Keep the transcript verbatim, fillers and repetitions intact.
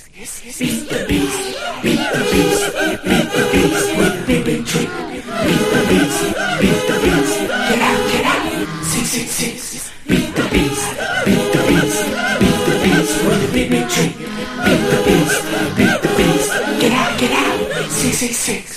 Beat the beast, beat the beast, beat the beast with the big big tree. Beat the beast, beat the beast, get out, get out. Six six six. Beat the beast, beat the beast, beat the beast with the big big tree. Beat the beast, beat the beast, get out, get out. Six six six.